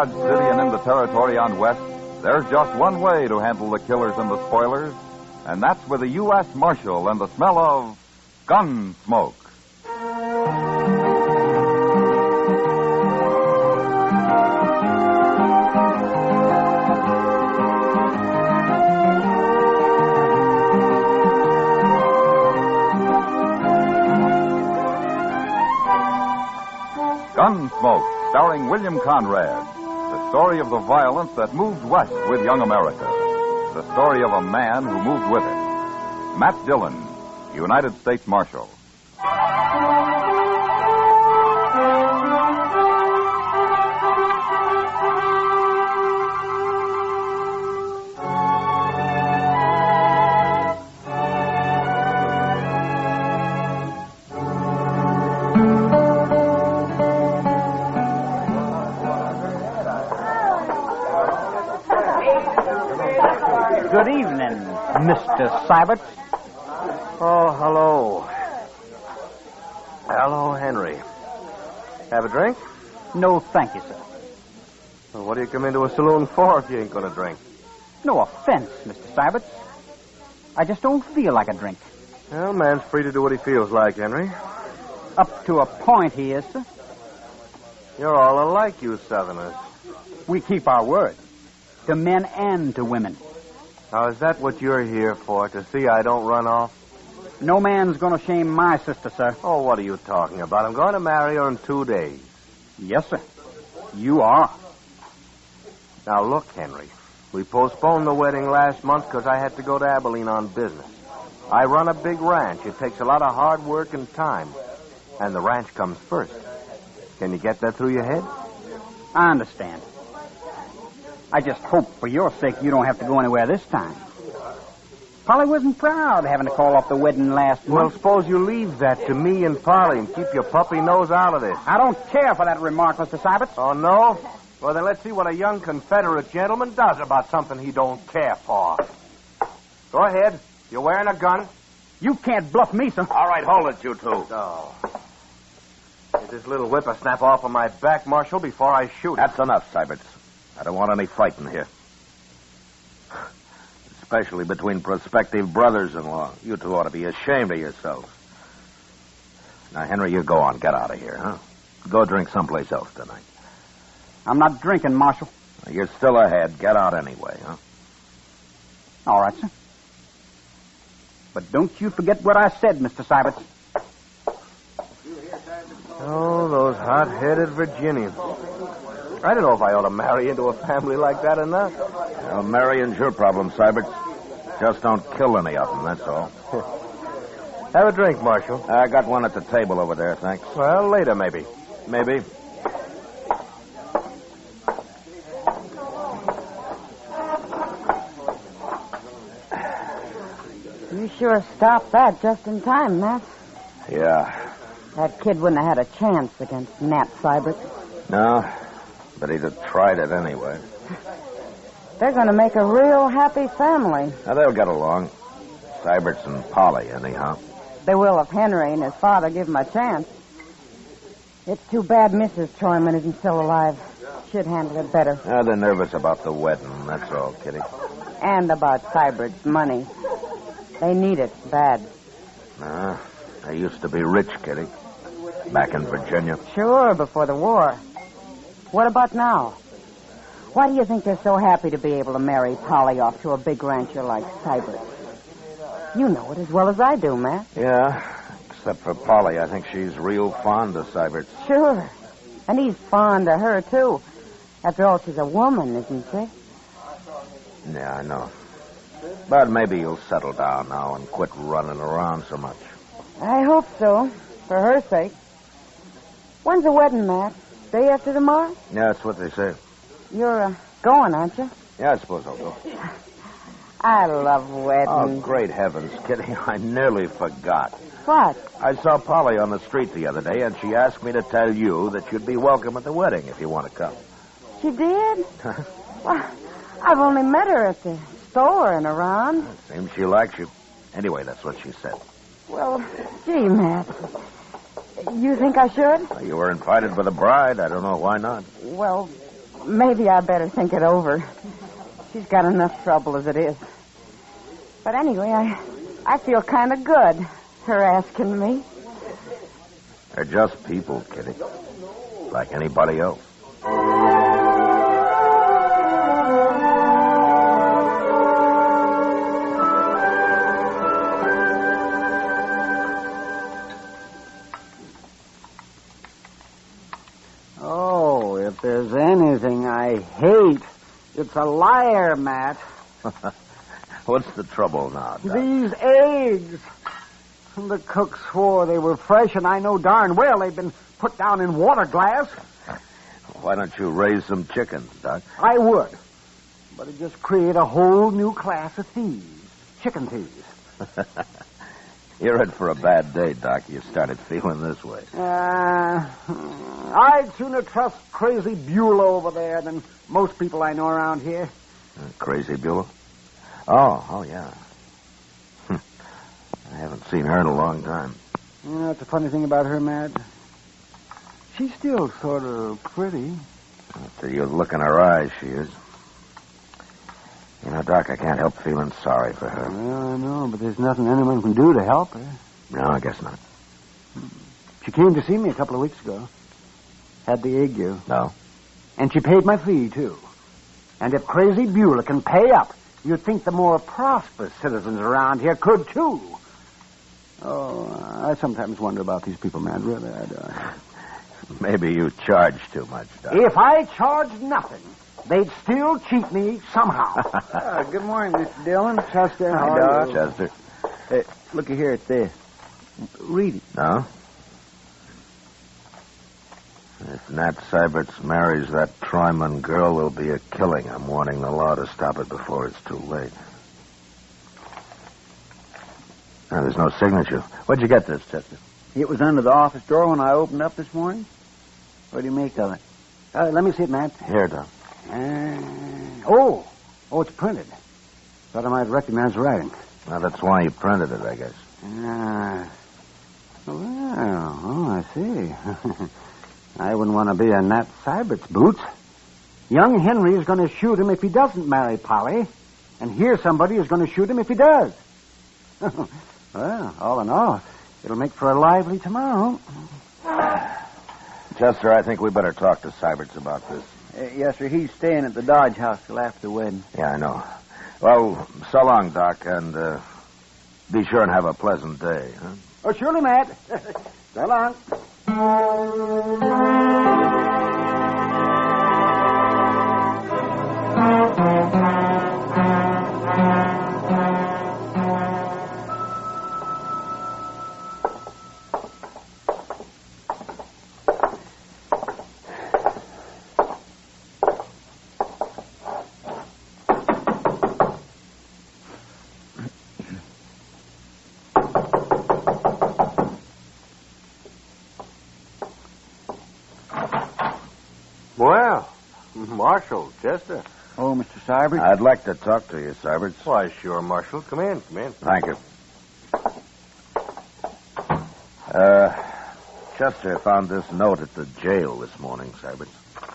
Dodge City and in the territory on West, there's just one way to handle the killers and the spoilers, and that's with a U.S. Marshal and the smell of gun smoke. Gunsmoke, starring William Conrad. The story of the violence that moved west with young America. The story of a man who moved with it. Matt Dillon, United States Marshal. Good evening, Mr. Sybert. Oh, hello. Hello, Henry. Have a drink? No, thank you, sir. Well, what do you come into a saloon for if you ain't going to drink? No offense, Mr. Sybert. I just don't feel like a drink. Well, man's free to do what he feels like, Henry. Up to a point he is, sir. You're all alike, you Southerners. We keep our word. To men and to women. Now, is that what you're here for, to see I don't run off? No man's going to shame my sister, sir. Oh, what are you talking about? I'm going to marry her in 2 days. Yes, sir. You are. Now, look, Henry. We postponed the wedding last month because I had to go to Abilene on business. I run a big ranch. It takes a lot of hard work and time. And the ranch comes first. Can you get that through your head? I understand. I just hope for your sake you don't have to go anywhere this time. Polly wasn't proud having to call off the wedding last Well, month. suppose you leave that to me and Polly and keep your puppy nose out of this. I don't care for that remark, Mr. Sybert. Oh, no? Well, then let's see what a young Confederate gentleman does about something he don't care for. Go ahead. You're wearing a gun? You can't bluff me, sir. All right, hold it, you two. Oh. Get this little whippersnap off of my back, Marshal, before I shoot. That's enough, Syberts. I don't want any fighting here. Especially between prospective brothers-in-law. You two ought to be ashamed of yourselves. Now, Henry, you go on. Get out of here, huh? Go drink someplace else tonight. I'm not drinking, Marshal. You're still ahead. Get out anyway, huh? All right, sir. But don't you forget what I said, Mr. Sybert. Oh, those hot-headed Virginians. I don't know if I ought to marry into a family like that or not. Well, marrying's your problem, Syberts. Just don't kill any of them, that's all. Have a drink, Marshal. I got one at the table over there, thanks. Well, later, maybe. Maybe. You sure stopped that just in time, Matt. Yeah. That kid wouldn't have had a chance against Nat Sybert. No, but he'd have tried it anyway. They're going to make a real happy family. Now, they'll get along. Syberts and Polly, anyhow. They will if Henry and his father give them a chance. It's too bad Mrs. Troyman isn't still alive. She'd handle it better. They're nervous about the wedding, that's all, Kitty. And about Sybert's money. They need it bad. They used to be rich, Kitty. Back in Virginia. Sure, before the war. What about now? Why do you think they're so happy to be able to marry Polly off to a big rancher like Sybert? You know it as well as I do, Matt. Yeah, except for Polly. I think she's real fond of Sybert. Sure. And he's fond of her, too. After all, she's a woman, isn't she? Yeah, I know. But maybe you'll settle down now and quit running around so much. I hope so, for her sake. When's the wedding, Matt? Day after tomorrow? Yeah, that's what they say. You're going, aren't you? Yeah, I suppose I'll go. I love weddings. Oh, great heavens, Kitty. I nearly forgot. What? I saw Polly on the street the other day, and she asked me to tell you that you'd be welcome at the wedding if you want to come. She did? Well, I've only met her at the store and around. Seems she likes you. Anyway, that's what she said. Well, gee, Matt. You think I should? You were invited by the bride. I don't know why not. Well, maybe I better think it over. She's got enough trouble as it is. But anyway, I feel kind of good, her asking me. They're just people, Kitty. Like anybody else. Oh, if there's anything I hate, it's a liar, Matt. What's the trouble now, Doc? These eggs. The cook swore they were fresh, and I know darn well they've been put down in water glass. Why don't you raise some chickens, Doc? I would. But it just create a whole new class of thieves. Chicken thieves. You're in for a bad day, Doc. You started feeling this way. I'd sooner trust Crazy Beulah over there than most people I know around here. Crazy Beulah? Oh, yeah. I haven't seen her in a long time. Yeah, that's the funny thing about her, Matt. She's still sort of pretty. Till you look in her eyes, she is. You know, Doc, I can't help feeling sorry for her. Well, I know, but there's nothing anyone can do to help her. No, I guess not. She came to see me a couple of weeks ago. Had the ague. No? And she paid my fee, too. And if Crazy Beulah can pay up, you'd think the more prosperous citizens around here could, too. Oh, I sometimes wonder about these people, man. Really, I do. Maybe you charge too much, Doc. If I charged nothing, they'd still cheat me somehow. Good morning, Mr. Dillon. Chester, Hi, how are Doc. you? Chester. Hey, looky here at this. Read it. No? If Nat Syberts marries that Twyman girl, there'll be a killing. I'm warning the law to stop it before it's too late. Oh, there's no signature. Where'd you get this, Chester? It was under the office door when I opened up this morning. What do you make of it? Let me see it, Matt. Here, Doc. Oh, it's printed. Thought I might recognize the writing. Well, that's why you printed it, I guess. I see. I wouldn't want to be in Nat Sybert's boots. Young Henry is going to shoot him if he doesn't marry Polly, and here somebody is going to shoot him if he does. Well, all in all, it'll make for a lively tomorrow. Chester, I think we better talk to Syberts about this. Yes, sir. He's staying at the Dodge House till after the wedding. Yeah, I know. Well, so long, Doc, and be sure and have a pleasant day, huh? Oh, surely, Matt. So long. Well, Marshal, Chester. Oh, Mr. Sybert. I'd like to talk to you, Syberts. Why, sure, Marshal. Come in. Thank you. Chester found this note at the jail this morning, Syberts.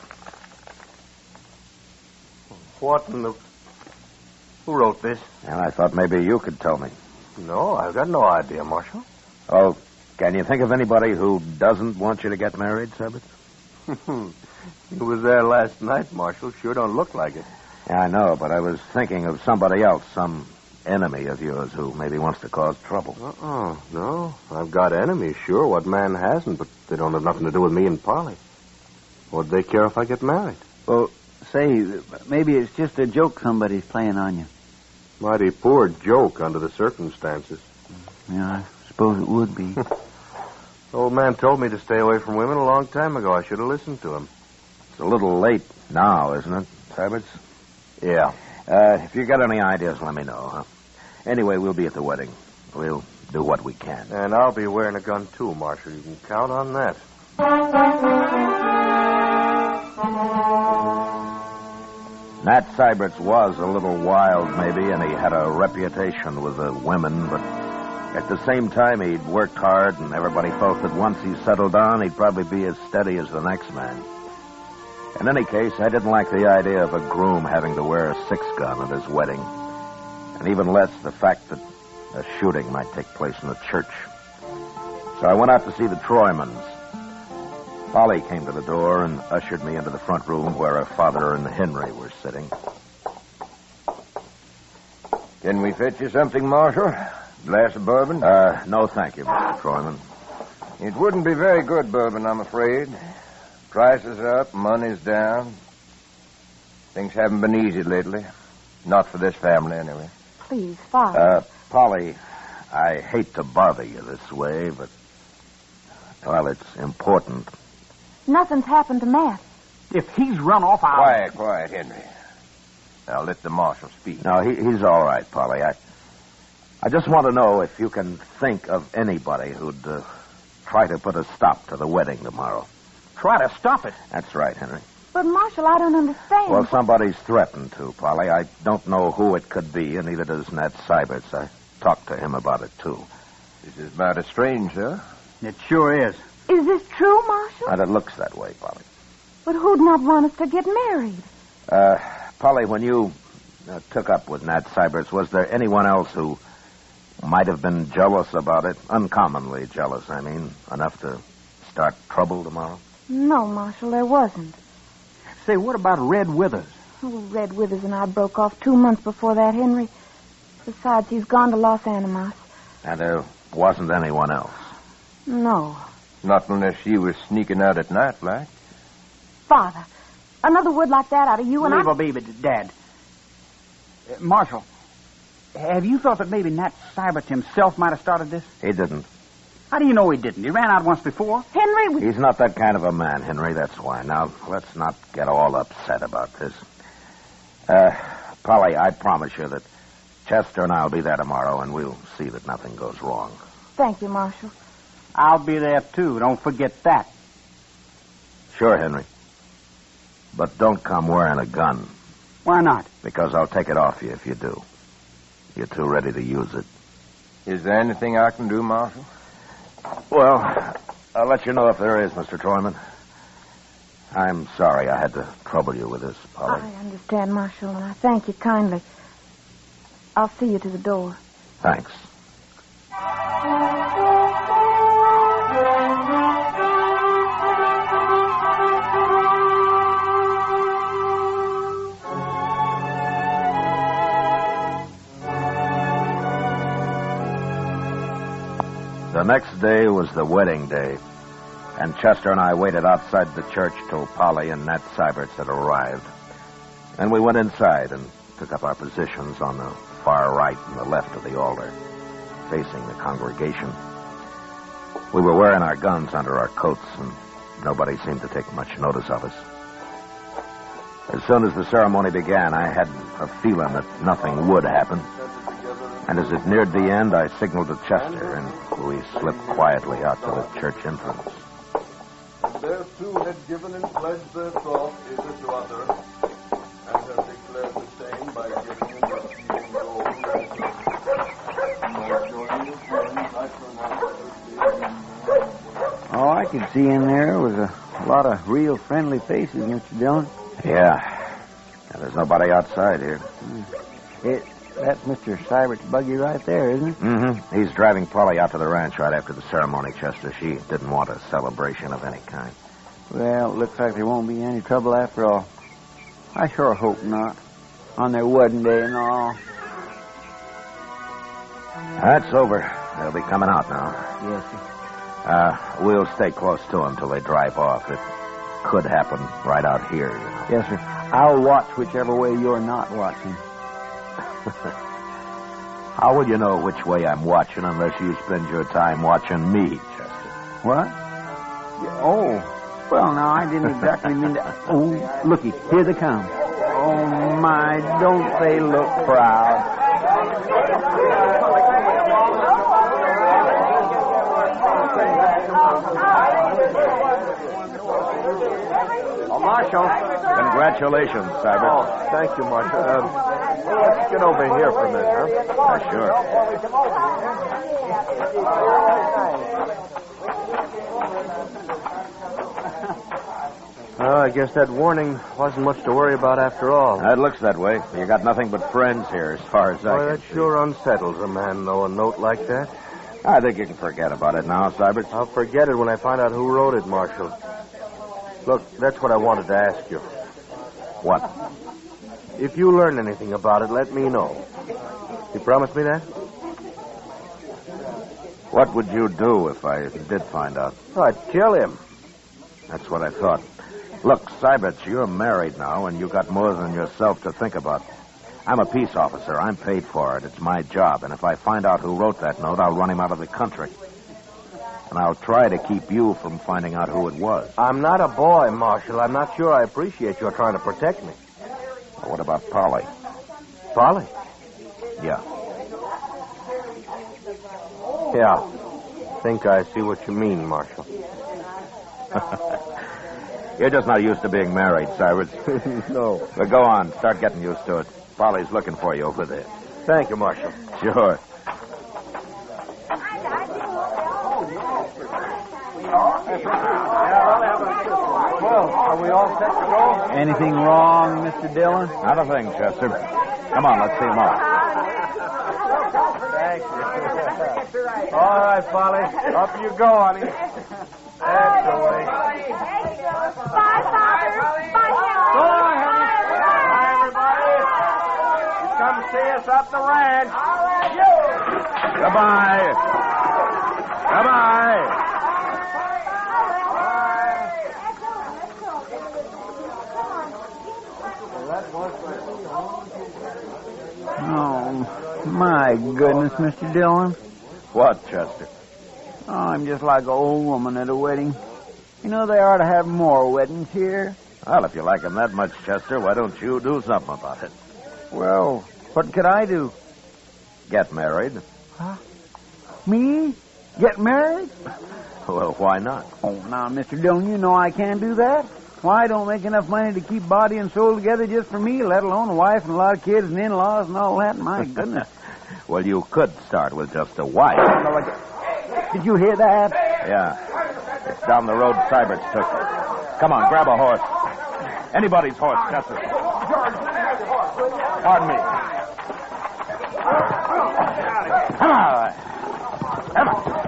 What in the... Who wrote this? And I thought maybe you could tell me. No, I've got no idea, Marshal. Oh, can you think of anybody who doesn't want you to get married, Syberts? He was there last night, Marshal. Sure don't look like it. Yeah, I know, but I was thinking of somebody else, some enemy of yours who maybe wants to cause trouble. No. I've got enemies, sure. What man hasn't? But they don't have nothing to do with me and Polly. What'd they care if I get married? Well, say, maybe it's just a joke somebody's playing on you. Mighty poor joke under the circumstances. Yeah, I suppose it would be. Old man told me to stay away from women a long time ago. I should have listened to him. It's a little late now, isn't it, Syberts? Yeah. If you got any ideas, let me know, huh? Anyway, we'll be at the wedding. We'll do what we can. And I'll be wearing a gun, too, Marshal. You can count on that. Nat Syberts was a little wild, maybe, and he had a reputation with the women, but at the same time, he'd worked hard, and everybody felt that once he settled down, he'd probably be as steady as the next man. In any case, I didn't like the idea of a groom having to wear a 6-gun at his wedding, and even less the fact that a shooting might take place in the church. So I went out to see the Troymans. Polly came to the door and ushered me into the front room where her father and Henry were sitting. Can we fetch you something, Marshal? Glass of bourbon? No, thank you, Mr. Troyman. It wouldn't be very good bourbon, I'm afraid. Prices are up, money's down. Things haven't been easy lately. Not for this family, anyway. Please, Father. Polly, I hate to bother you this way, but, well, it's important. Nothing's happened to Matt. If he's run off, Quiet, Henry. I'll let the Marshal speak. No, he's all right, Polly. I just want to know if you can think of anybody who'd try to put a stop to the wedding tomorrow. Try to stop it. That's right, Henry. But, Marshal, I don't understand. Well, somebody's threatened to, Polly. I don't know who it could be, and neither does Nat Syberts. I talked to him about it, too. This is mighty strange, sir. It sure is. Is this true, Marshal? And it looks that way, Polly. But who'd not want us to get married? Polly, when you took up with Nat Syberts, was there anyone else who might have been jealous about it? Uncommonly jealous, I mean. Enough to start trouble tomorrow? No, Marshal, there wasn't. Say, what about Red Withers? Oh, Red Withers and I broke off 2 months before that, Henry. Besides, he's gone to Los Animas. And there wasn't anyone else? No. Not unless she was sneaking out at night, like. Father, another word like that out of you and Leave a baby, Dad. Marshal, have you thought that maybe Nat Syberts himself might have started this? He didn't. How do you know he didn't? He ran out once before. Henry, He's not that kind of a man, Henry, that's why. Now, let's not get all upset about this. Polly, I promise you that Chester and I'll be there tomorrow, and we'll see that nothing goes wrong. Thank you, Marshal. I'll be there, too. Don't forget that. Sure, Henry. But don't come wearing a gun. Why not? Because I'll take it off you if you do. You're too ready to use it. Is there anything I can do, Marshal? Well, I'll let you know if there is, Mr. Troyman. I'm sorry I had to trouble you with this, Polly. I understand, Marshal, and I thank you kindly. I'll see you to the door. Thanks. The next day was the wedding day, and Chester and I waited outside the church till Polly and Nat Syberts had arrived. Then we went inside and took up our positions on the far right and the left of the altar, facing the congregation. We were wearing our guns under our coats, and nobody seemed to take much notice of us. As soon as the ceremony began, I had a feeling that nothing would happen. And as it neared the end, I signaled to Chester, and we slipped quietly out to the church entrance. Their two had given and pledged their troth either to other, and have declared the same by giving in dusty and gold ransom. All I could see in there was a lot of real friendly faces, Mr. Dillon. Yeah. There's nobody outside here. That's Mr. Sybert's buggy right there, isn't it? Mm-hmm. He's driving Polly out to the ranch right after the ceremony, Chester. She didn't want a celebration of any kind. Well, it looks like there won't be any trouble after all. I sure hope not. On their wedding day and all. That's over. They'll be coming out now. Yes, sir. We'll stay close to them till they drive off. It could happen right out here, you know. Yes, sir. I'll watch whichever way you're not watching. How will you know which way I'm watching unless you spend your time watching me, Chester? What? Oh. Well, now, I didn't exactly mean to... Oh, looky, here they come. Oh, my, don't they look proud. Marshal. Congratulations, Syberts. Oh, thank you, Marshal. Let's get over here for a minute, huh? Sure. Well, I guess that warning wasn't much to worry about after all. It looks that way. You got nothing but friends here, as far as I Boy, can that see. sure unsettles a man, though, a note like that. I think you can forget about it now, Syberts. I'll forget it when I find out who wrote it, Marshal. Look, that's what I wanted to ask you. What? If you learn anything about it, let me know. You promise me that? What would you do if I did find out? Oh, I'd kill him. That's what I thought. Look, Syberts, you're married now, and you got more than yourself to think about. I'm a peace officer. I'm paid for it. It's my job. And if I find out who wrote that note, I'll run him out of the country. And I'll try to keep you from finding out who it was. I'm not a boy, Marshal. I'm not sure I appreciate your trying to protect me. Well, what about Polly? Polly? Yeah. Yeah. Think I see what you mean, Marshal. You're just not used to being married, Syberts. No. But go on. Start getting used to it. Polly's looking for you over there. Thank you, Marshal. Sure. Well, are we all set to go? Anything wrong, Mr. Dillon? Not a thing, Chester. Come on, let's see him off. Thank you. All right, Polly. Up you go, honey. That's the way. Bye, Father. Bye, Go on, honey. Bye, everybody. You come see us up the ranch. Goodbye. Goodbye. Oh, my goodness, Mr. Dillon. What, Chester? Oh, I'm just like an old woman at a wedding. You know, they ought to have more weddings here. Well, if you like him that much, Chester, why don't you do something about it? Well, what could I do? Get married. Me? Get married? Well, why not? Oh, now, Mr. Dillon, you know I can't do that. Why, I don't make enough money to keep body and soul together just for me, let alone a wife and a lot of kids and in-laws and all that. My goodness. Well, you could start with just a wife. Did you hear that? Yeah. It's down the road Syberts took. Come on, grab a horse. Anybody's horse, Chester. Pardon me. Come on. Come on.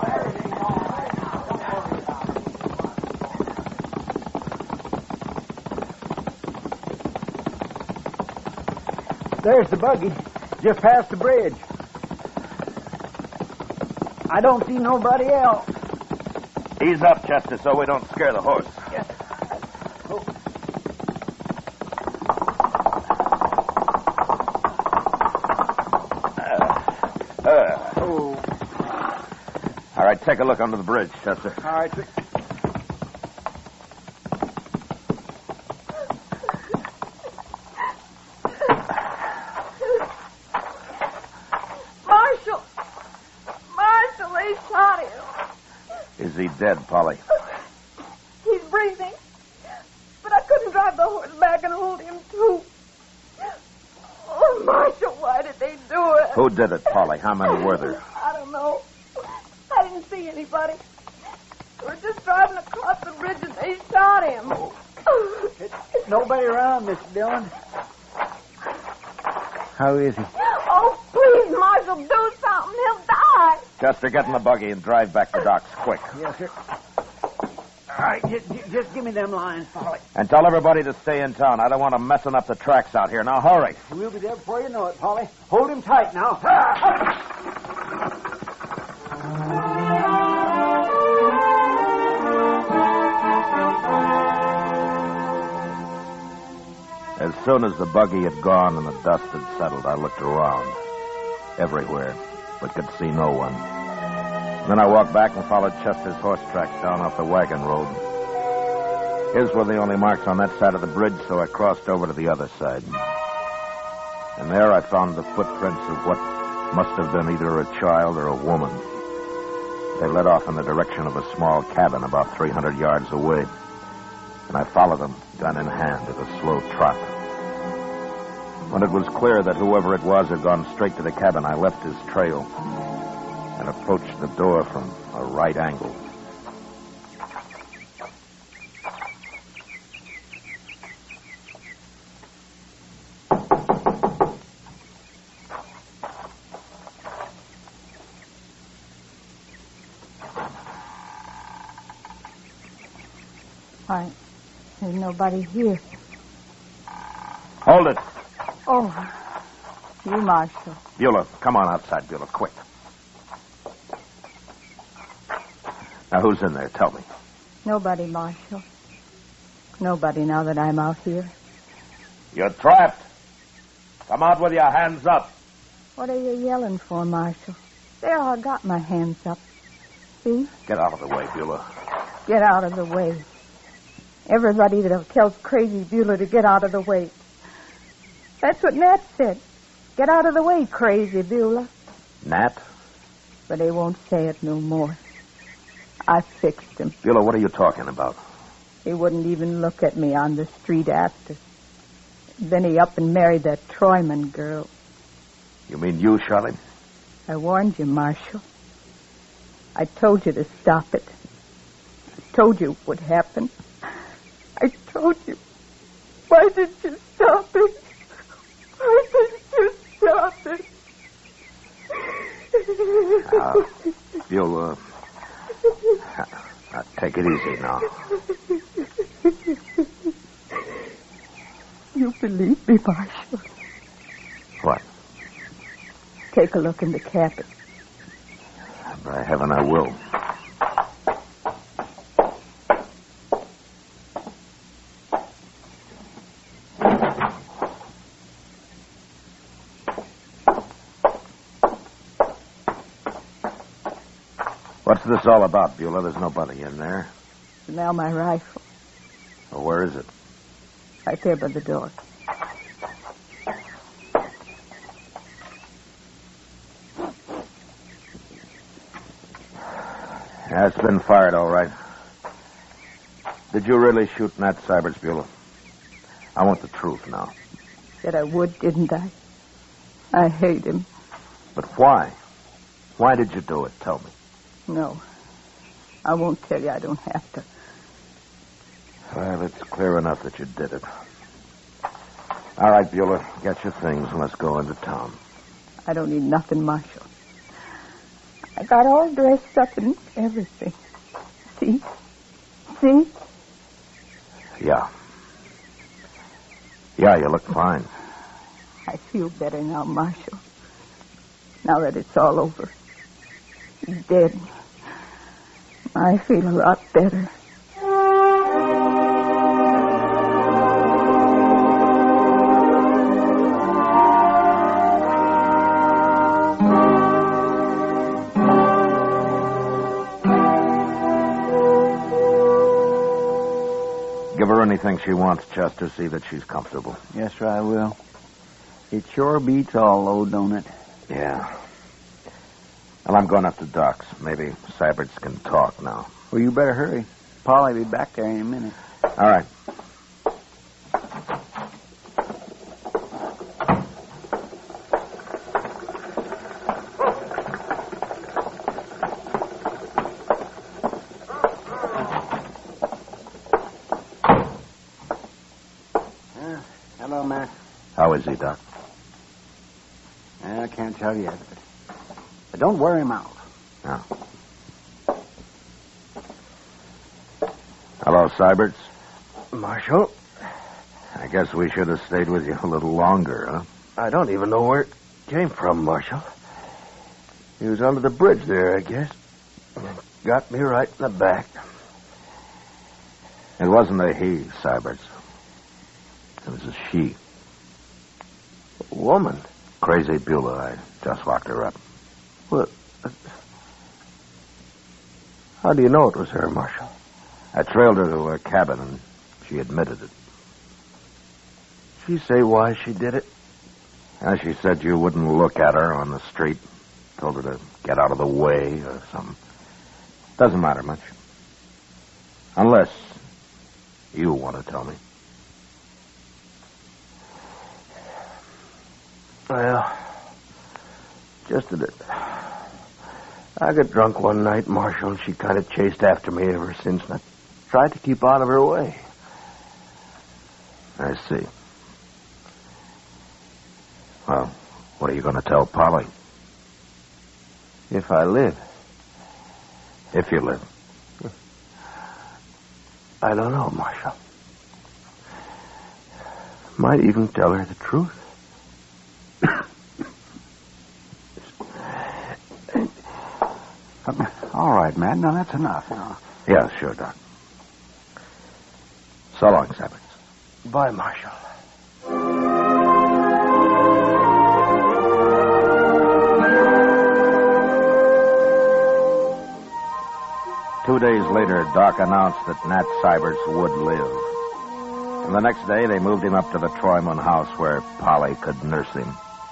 There's the buggy. Just past the bridge. I don't see nobody else. Ease up, Chester, so we don't scare the horse. All right, take a look under the bridge, Chester. All right. Marshal, they shot him. Is he dead, Polly? He's breathing. But I couldn't drive the horse back and hold him, too. Oh, Marshal, why did they do it? Who did it, Polly? How many were there? I don't know. I didn't see anybody. We were just driving across the bridge and they shot him. Nobody around, Mr. Dillon. How is he? Oh, please, Marshal, do something. He'll die. Chester, get in the buggy and drive back to docks, quick. Yes, sir. All right, just give me them lines, Polly. And tell everybody to stay in town. I don't want them messing up the tracks out here. Now, hurry. We'll be there before you know it, Polly. Hold him tight now. As soon as the buggy had gone and the dust had settled, I looked around. Everywhere, but could see no one. Then I walked back and followed Chester's horse tracks down off the wagon road. His were the only marks on that side of the bridge, so I crossed over to the other side. And there I found the footprints of what must have been either a child or a woman. They led off in the direction of a small cabin about 300 yards away. And I followed them, gun in hand, at a slow trot. When it was clear that whoever it was had gone straight to the cabin, I left his trail and approached the door from a right angle. Why, there's nobody here. Hold it. Oh, you, Marshal. Beulah, come on outside, Beulah, quick. Now, who's in there? Tell me. Nobody, Marshal. Nobody now that I'm out here. You're trapped. Come out with your hands up. What are you yelling for, Marshal? There, I got my hands up. See? Get out of the way, Beulah. Get out of the way. Everybody that tells Crazy Beulah to get out of the way. That's what Nat said. Get out of the way, Crazy Beulah. Nat? But they won't say it no more. I fixed him. Beulah, what are you talking about? He wouldn't even look at me on the street after. Then he up and married that Troyman girl. You mean you shot him? I warned you, Marshal. I told you to stop it. I told you what would happen. I told you. Why didn't you stop it? Why didn't you stop it? Beulah, take it easy now. You believe me, Marshal? What? Take a look in the cabin. By heaven, I will. What's this all about, Beulah? There's nobody in there. Smell my rifle. Well, where is it? Right there by the door. Yeah, it's been fired, all right. Did you really shoot Nat Syberts, Beulah? I want the truth now. Said I would, didn't I? I hate him. But why? Why did you do it? Tell me. No. I won't tell you. I don't have to. Well, it's clear enough that you did it. All right, Beulah, get your things and let's go into town. I don't need nothing, Marshal. I got all dressed up and everything. See? See? Yeah. Yeah, you look fine. I feel better now, Marshal. Now that it's all over. He's dead. I feel a lot better. Give her anything she wants, Chester. See that she's comfortable. Yes, sir, I will. It sure beats all, though, don't it? Yeah. Well, I'm going up to Doc's. Maybe Syberts can talk now. Well, you better hurry. Polly'll be back there in a minute. All right. Hello, Matt. How is he, Doc? I can't tell yet. But don't wear him out. No. Hello, Syberts. Marshal, I guess we should have stayed with you a little longer, huh? I don't even know where it came from, Marshal. He was under the bridge there, I guess. Got me right in the back. It wasn't a he, Syberts. It was a she. A woman? Crazy Beulah. I just locked her up. Well, how do you know it was her, Marshal? I trailed her to her cabin, and she admitted it. She say why she did it? She said you wouldn't look at her on the street. Told her to get out of the way or something. Doesn't matter much. Unless you want to tell me. Well, just that I got drunk one night, Marshal, and she kind of chased after me ever since, and I tried to keep out of her way. I see. Well, what are you going to tell Polly? If I live. If you live. I don't know, Marshal. Might even tell her the truth. All right, man. Now, that's enough. Yeah, sure, Doc. So long, Syberts. Bye, Marshal. 2 days later, Doc announced that Nat Syberts would live. And the next day, they moved him up to the Troyman house where Polly could nurse him.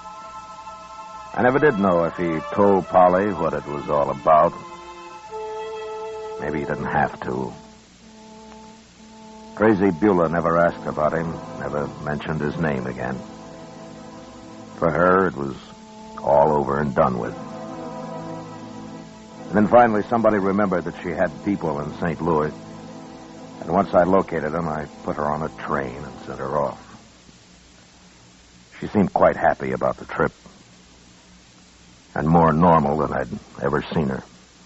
I never did know if he told Polly what it was all about. Maybe he didn't have to. Crazy Beulah never asked about him, never mentioned his name again. For her, it was all over and done with. And then finally, somebody remembered that she had people in St. Louis. And once I located them, I put her on a train and sent her off. She seemed quite happy about the trip. And more normal than I'd ever seen her.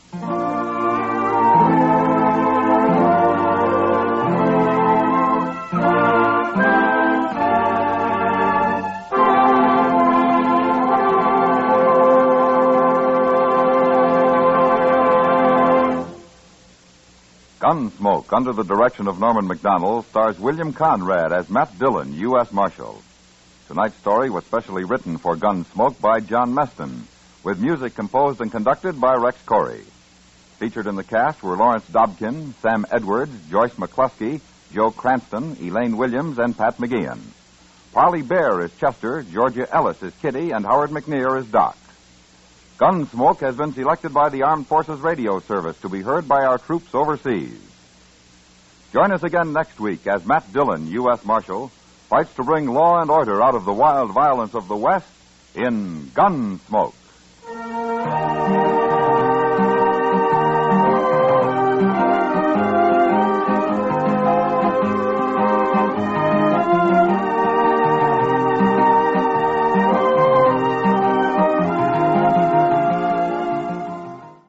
Gunsmoke, under the direction of Norman Macdonnell, stars William Conrad as Matt Dillon, U.S. Marshal. Tonight's story was specially written for Gunsmoke by John Meston, with music composed and conducted by Rex Corey. Featured in the cast were Lawrence Dobkin, Sam Edwards, Joyce McCluskey, Joe Cranston, Elaine Williams, and Pat McGeehan. Parley Bear is Chester, Georgia Ellis is Kitty, and Howard McNear is Doc. Gunsmoke has been selected by the Armed Forces Radio Service to be heard by our troops overseas. Join us again next week as Matt Dillon, U.S. Marshal, fights to bring law and order out of the wild violence of the West in Gunsmoke.